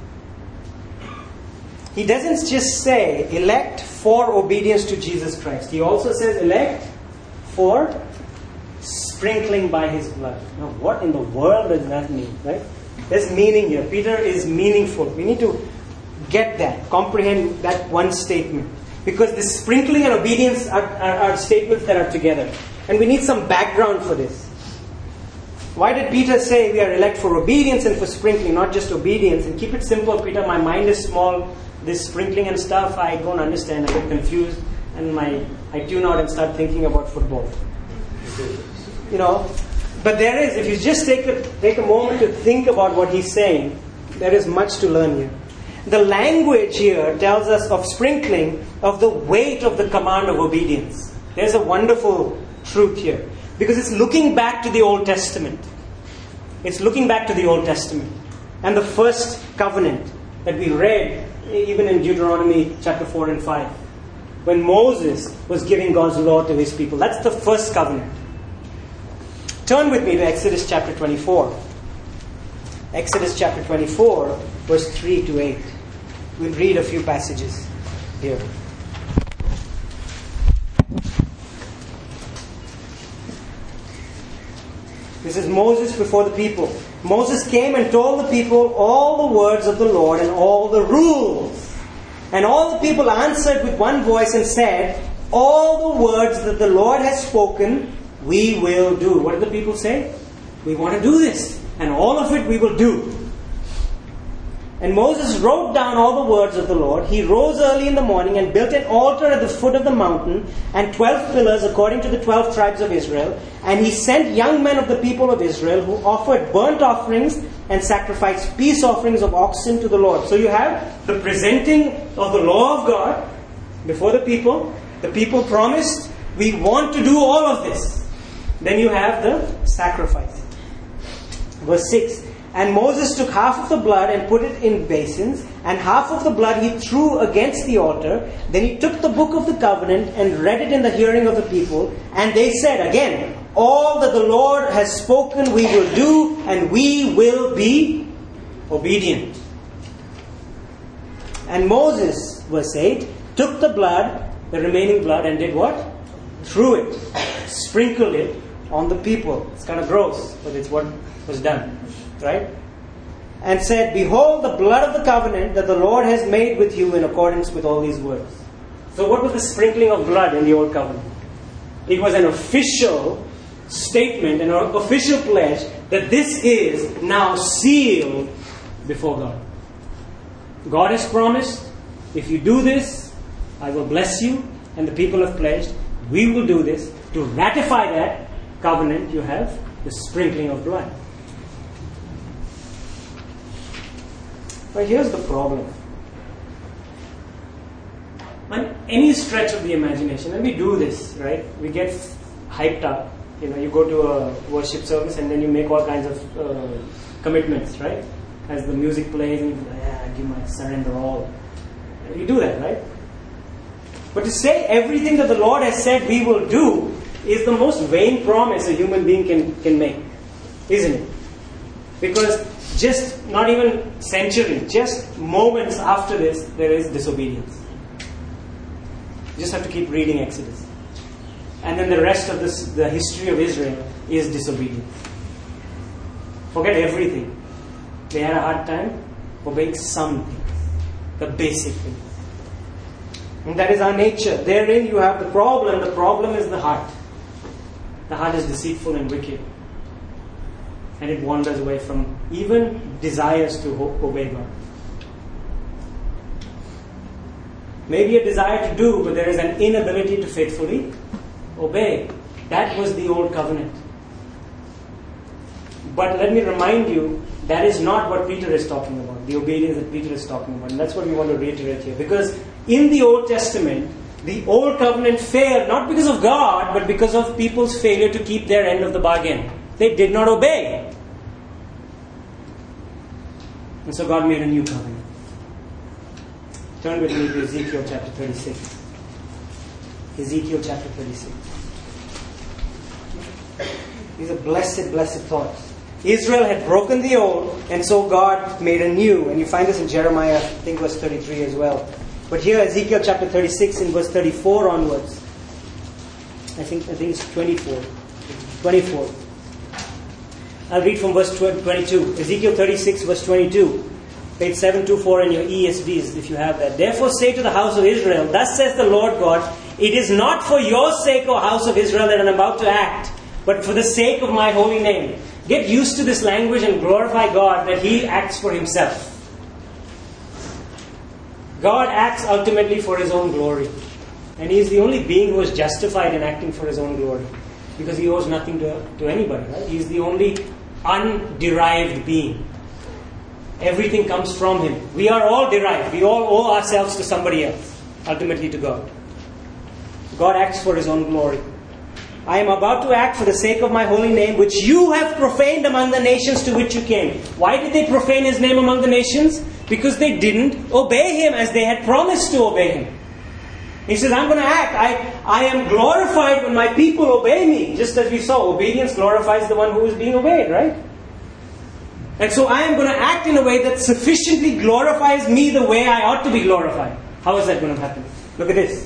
He doesn't just say elect for obedience to Jesus Christ. He also says elect for sprinkling by His blood. Now what in the world does that mean? Right? There's meaning here. Peter is meaningful. We need to get that, comprehend that one statement. Because this sprinkling and obedience are statements that are together. And we need some background for this. Why did Peter say we are elect for obedience and for sprinkling, not just obedience? And keep it simple, Peter, my mind is small. This sprinkling and stuff, I don't understand. I get confused and I tune out and start thinking about football. But there is, if you just take a moment to think about what he's saying, there is much to learn here. The language here tells us of sprinkling, of the weight of the command of obedience. There's a wonderful truth here. Because it's looking back to the Old Testament. It's looking back to the Old Testament. And the first covenant that we read, even in Deuteronomy chapter 4 and 5. When Moses was giving God's law to his people. That's the first covenant. Turn with me to Exodus chapter 24. Exodus chapter 24, verse 3 to 8. We'll read a few passages here. This is Moses before the people. Moses came and told the people all the words of the Lord and all the rules. And all the people answered with one voice and said, all the words that the Lord has spoken, we will do. What did the people say? We want to do this. And all of it we will do. And Moses wrote down all the words of the Lord. He rose early in the morning and built an altar at the foot of the mountain and 12 pillars according to the 12 tribes of Israel. And he sent young men of the people of Israel who offered burnt offerings and sacrificed peace offerings of oxen to the Lord. So you have the presenting of the law of God before the people. The people promised, we want to do all of this. Then you have the sacrifice. Verse 6. And Moses took half of the blood and put it in basins, and half of the blood he threw against the altar. Then he took the book of the covenant and read it in the hearing of the people. And they said again, all that the Lord has spoken we will do, and we will be obedient. And Moses, verse 8, took the blood, the remaining blood, and did what? Threw it, sprinkled it on the people. It's kind of gross, but it's what was done. Right? And said, behold the blood of the covenant that the Lord has made with you in accordance with all these words. So what was the sprinkling of blood in the old covenant? It was an official statement, an official pledge that this is now sealed before God. God has promised, if you do this, I will bless you. And the people have pledged, we will do this. To ratify that covenant, you have the sprinkling of blood. But here's the problem. On any stretch of the imagination, when we do this, right, we get hyped up. You go to a worship service and then you make all kinds of commitments, right? As the music plays, and you I give my surrender all. You do that, right? But to say everything that the Lord has said we will do is the most vain promise a human being can make, isn't it? Because just not even centuries, just moments after this, there is disobedience. You just have to keep reading Exodus. And then the rest of the history of Israel is disobedience. Forget everything. They had a hard time obeying some things, the basic things. And that is our nature. Therein you have the problem. The problem is the heart. The heart is deceitful and wicked. And it wanders away from even desires to obey God. Maybe a desire to do, but there is an inability to faithfully obey. That was the old covenant. But let me remind you, that is not what Peter is talking about. The obedience that Peter is talking about. And that's what we want to reiterate here. Because in the Old Testament, the old covenant failed not because of God, but because of people's failure to keep their end of the bargain. They did not obey. And so God made a new covenant. Turn with me to Ezekiel chapter 36. Ezekiel chapter 36. These are blessed thoughts. Israel had broken the old, and so God made a new. And you find this in Jeremiah, I think verse 33 as well. But here, Ezekiel chapter 36 in verse 34 onwards. I think it's 24. 24. I'll read from verse 22. Ezekiel 36 verse 22. Page 724 in your ESVs if you have that. Therefore say to the house of Israel, thus says the Lord God, it is not for your sake, O house of Israel, that I am about to act, but for the sake of my holy name. Get used to this language and glorify God that He acts for Himself. God acts ultimately for His own glory. And He is the only being who is justified in acting for His own glory. Because He owes nothing to anybody. Right? He is the only underived being. Everything comes from Him. We are all derived. We all owe ourselves to somebody else. Ultimately to God. God acts for His own glory. I am about to act for the sake of my holy name, which you have profaned among the nations to which you came. Why did they profane His name among the nations? Because they didn't obey Him as they had promised to obey Him. He says, I'm going to act. I am glorified when my people obey me. Just as we saw, obedience glorifies the one who is being obeyed, right? And so I am going to act in a way that sufficiently glorifies me the way I ought to be glorified. How is that going to happen? Look at this.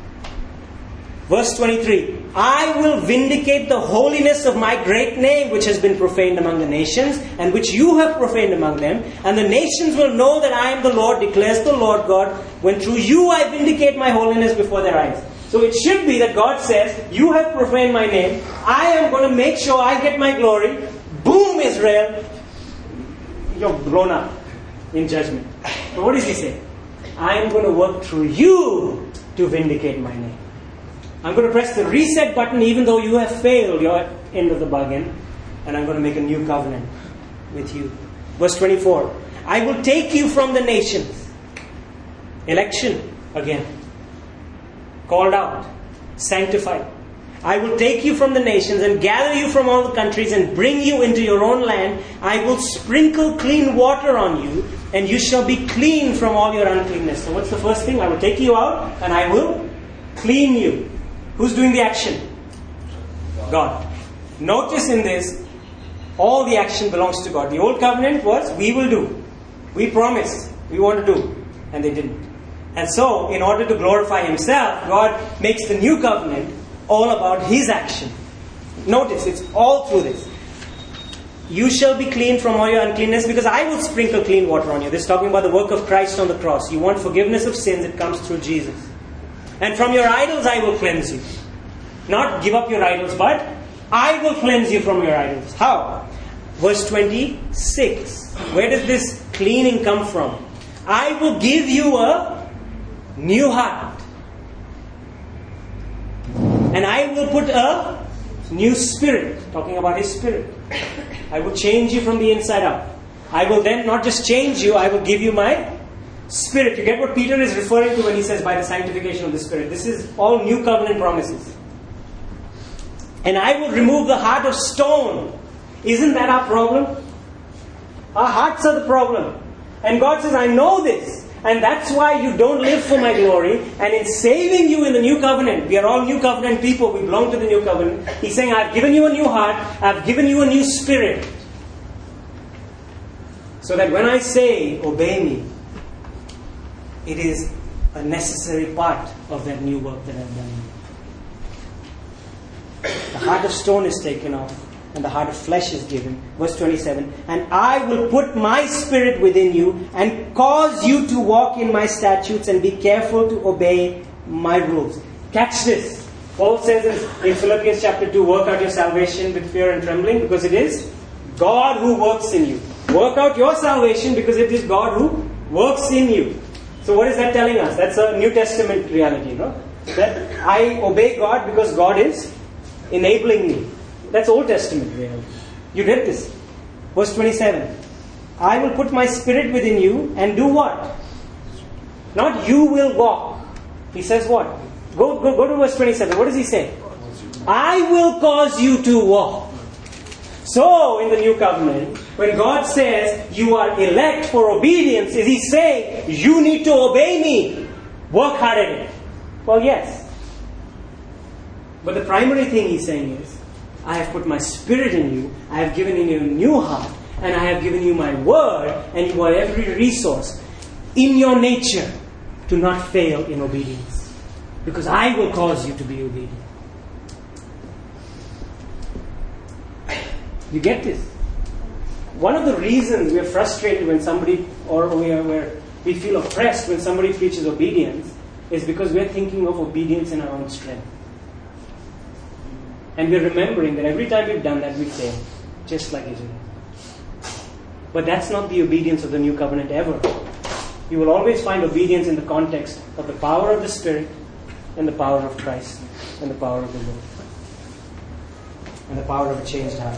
Verse 23. I will vindicate the holiness of my great name, which has been profaned among the nations, and which you have profaned among them. And the nations will know that I am the Lord, declares the Lord God, when through you I vindicate my holiness before their eyes. So it should be that God says, you have profaned my name. I am going to make sure I get my glory. Boom, Israel. You're blown up in judgment. But what does He say? I am going to work through you to vindicate my name. I'm going to press the reset button even though you have failed your end of the bargain. And I'm going to make a new covenant with you. Verse 24. I will take you from the nations. Election again. Called out. Sanctified. I will take you from the nations and gather you from all the countries and bring you into your own land. I will sprinkle clean water on you, and you shall be clean from all your uncleanness. So what's the first thing? I will take you out and I will clean you. Who's doing the action? God. Notice in this, all the action belongs to God. The old covenant was, we will do. We promised. We want to do. And they didn't. And so, in order to glorify Himself, God makes the new covenant all about His action. Notice, it's all through this. You shall be clean from all your uncleanness because I will sprinkle clean water on you. This is talking about the work of Christ on the cross. You want forgiveness of sins, it comes through Jesus. And from your idols I will cleanse you. Not give up your idols, but I will cleanse you from your idols. How? Verse 26. Where does this cleaning come from? I will give you a new heart. And I will put a new spirit. Talking about His Spirit. I will change you from the inside out. I will then not just change you, I will give you my Spirit. You get what Peter is referring to when he says by the sanctification of the Spirit. This is all new covenant promises. And I will remove the heart of stone. Isn't that our problem? Our hearts are the problem. And God says, I know this. And that's why you don't live for my glory. And in saving you in the new covenant, we are all new covenant people, we belong to the new covenant. He's saying, I've given you a new heart, I've given you a new spirit. So that when I say, obey me, it is a necessary part of that new work that I've done. The heart of stone is taken off, and the heart of flesh is given. Verse 27, and I will put my spirit within you and cause you to walk in my statutes and be careful to obey my rules. Catch this. Paul says in Philippians chapter 2, work out your salvation with fear and trembling, because it is God who works in you. Work out your salvation because it is God who works in you. So what is that telling us? That's a New Testament reality, no? That I obey God because God is enabling me. That's Old Testament reality. You read this. Verse 27. I will put my spirit within you and do what? Not you will walk. He says what? Go to verse 27. What does he say? I will cause you to walk. So, in the new covenant, when God says you are elect for obedience, is He saying you need to obey me? Work hard at it. Well, yes. But the primary thing He's saying is, I have put my spirit in you, I have given you a new heart, and I have given you my word, and you have every resource in your nature to not fail in obedience. Because I will cause you to be obedient. You get this? One of the reasons we are frustrated when somebody, or we feel oppressed when somebody preaches obedience, is because we are thinking of obedience in our own strength. And we are remembering that every time we've done that, we fail. Just like Israel. But that's not the obedience of the new covenant ever. You will always find obedience in the context of the power of the Spirit and the power of Christ and the power of the Lord. And the power of a changed heart.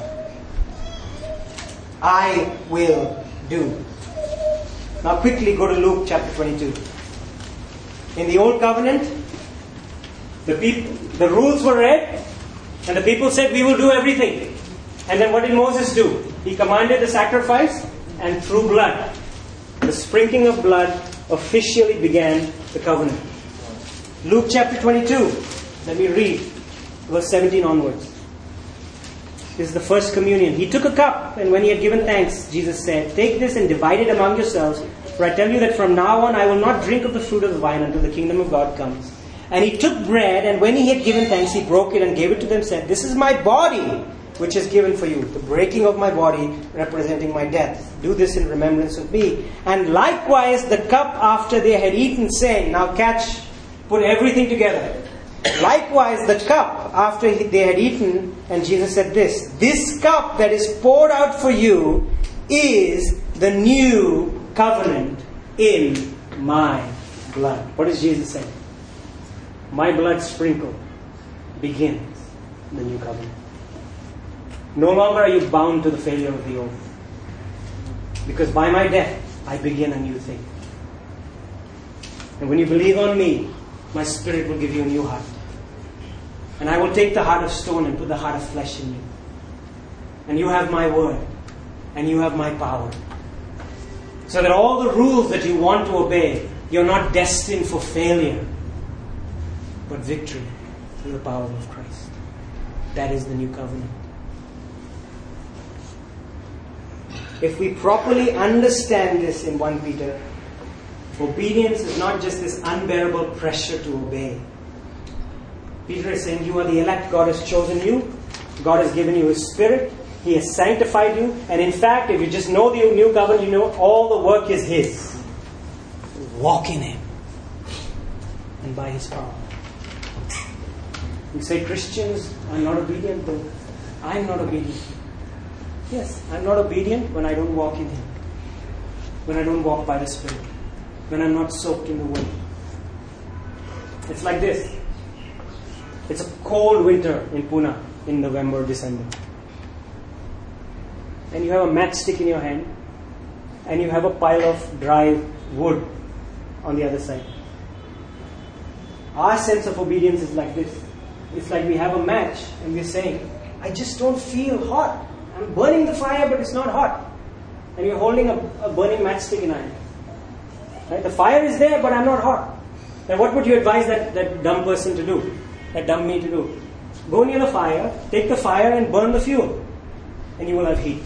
I will do. Now quickly go to Luke chapter 22. In the Old Covenant, the rules were read, and the people said, we will do everything. And then what did Moses do? He commanded the sacrifice, and through blood, the sprinkling of blood officially began the covenant. Luke chapter 22. Let me read verse 17 onwards. This is the first communion. He took a cup, and when he had given thanks, Jesus said, take this and divide it among yourselves, for I tell you that from now on I will not drink of the fruit of the vine until the kingdom of God comes. And he took bread, and when he had given thanks, he broke it and gave it to them, said, this is my body, which is given for you, the breaking of my body representing my death. Do this in remembrance of me. And likewise the cup after they had eaten, saying, now put everything together. Likewise the cup after they had eaten, and Jesus said this cup that is poured out for you is the new covenant in my blood. What is Jesus saying? My blood sprinkled begins the new covenant. No longer are you bound to the failure of the old. Because by my death, I begin a new thing. And when you believe on me, my Spirit will give you a new heart. And I will take the heart of stone and put the heart of flesh in you. And you have my word. And you have my power. So that all the rules that you want to obey, you're not destined for failure, but victory through the power of Christ. That is the new covenant. If we properly understand this in 1 Peter, obedience is not just this unbearable pressure to obey. Peter is saying you are the elect. God has chosen you. God has given you His Spirit. He has sanctified you. And in fact, if you just know the new covenant, you know all the work is His. Walk in Him. And by His power. You say Christians are not obedient, though. I am not obedient. Yes, I am not obedient when I don't walk in Him. When I don't walk by the Spirit. when I'm not soaked in the wind. It's like this. It's a cold winter in Pune in November, December. And you have a matchstick in your hand, and you have a pile of dry wood on the other side. Our sense of obedience is like this. It's like we have a match and we're saying, I just don't feel hot. I'm burning the fire, but it's not hot. And you're holding a burning matchstick in your hand. Right? The fire is there, but I'm not hot. Then what would you advise that dumb person to do? That dumb me to do? Go near the fire, take the fire and burn the fuel. And you will have heat.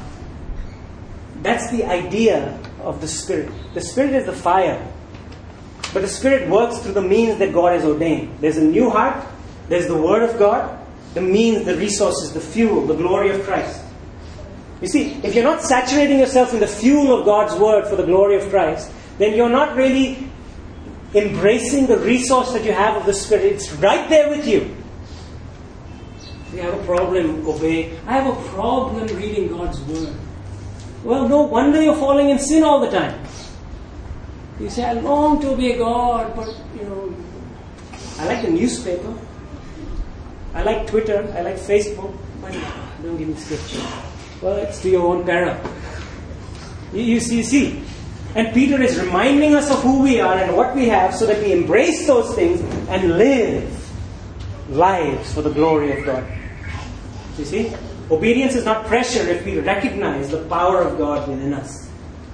That's the idea of the Spirit. The Spirit is the fire. But the Spirit works through the means that God has ordained. There's a new heart. There's the Word of God. The means, the resources, the fuel, the glory of Christ. You see, if you're not saturating yourself in the fuel of God's Word for the glory of Christ, then you're not really embracing the resource that you have of the Spirit. It's right there with you. You have a problem obeying. I have a problem reading God's Word. Well, no wonder you're falling in sin all the time. You say, I long to obey God, but, I like the newspaper. I like Twitter. I like Facebook. But don't give me scripture. Well, it's to your own peril. You see. And Peter is reminding us of who we are and what we have so that we embrace those things and live lives for the glory of God. You see? Obedience is not pressure if we recognize the power of God within us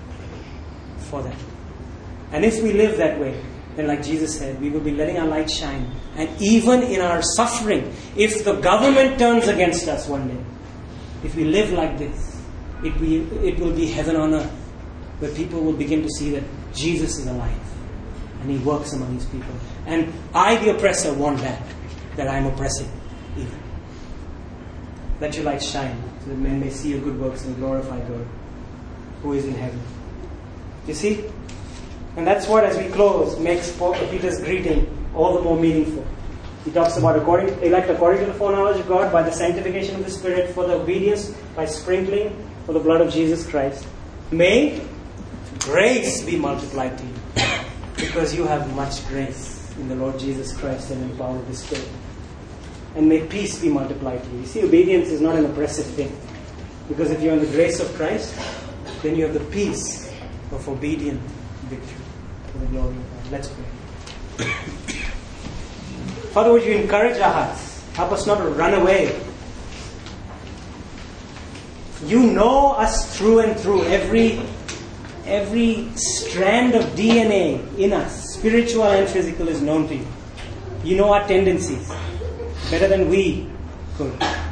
for that. And if we live that way, then like Jesus said, we will be letting our light shine. And even in our suffering, if the government turns against us one day, if we live like this, it will be heaven on earth, where people will begin to see that Jesus is alive and He works among His people. And I, the oppressor, want that I'm oppressing even. Let your light shine so that men may see your good works and glorify God who is in heaven. You see? And that's what, as we close, makes Peter's greeting all the more meaningful. He talks about elect according to the foreknowledge of God, by the sanctification of the Spirit, for the obedience, by sprinkling for the blood of Jesus Christ. May grace be multiplied to you, because you have much grace in the Lord Jesus Christ and in the power of the Spirit. And may peace be multiplied to you. You see, obedience is not an oppressive thing. Because if you're in the grace of Christ, then you have the peace of obedient victory for the glory of God. Let's pray. Father, would you encourage our hearts? Help us not to run away. You know us through and through. Every strand of DNA in us, spiritual and physical, is known to you. You know our tendencies better than we could.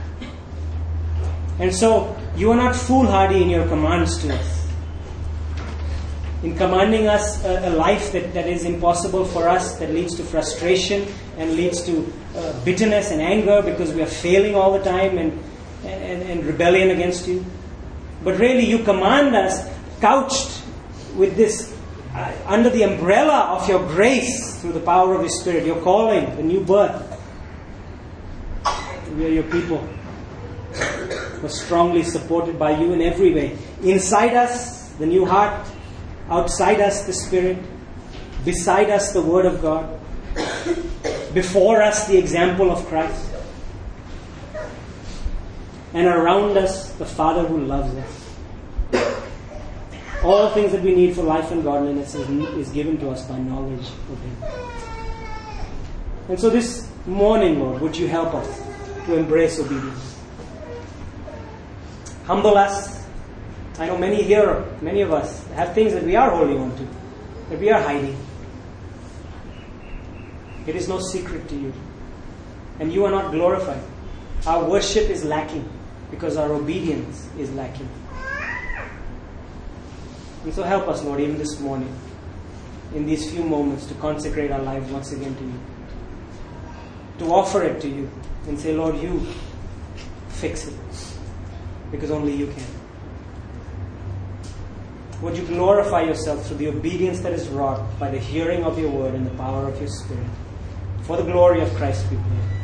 And so, you are not foolhardy in your commands to us. In commanding us a life that is impossible for us, that leads to frustration and leads to bitterness and anger because we are failing all the time and rebellion against you. But really, you command us, couched with this, under the umbrella of your grace through the power of the Spirit, your calling, the new birth. We are your people. We're strongly supported by you in every way. Inside us, the new heart. Outside us, the Spirit. Beside us, the Word of God. Before us, the example of Christ. And around us, the Father who loves us. All things that we need for life and godliness is given to us by knowledge of Him. And so this morning, Lord, would you help us to embrace obedience? Humble us. I know many here, many of us, have things that we are holding on to, that we are hiding. It is no secret to you. And you are not glorified. Our worship is lacking because our obedience is lacking. And so help us, Lord, even this morning, in these few moments, to consecrate our lives once again to you. To offer it to you and say, Lord, you fix it. Because only you can. Would you glorify yourself through the obedience that is wrought by the hearing of your word and the power of your Spirit. For the glory of Christ we pray.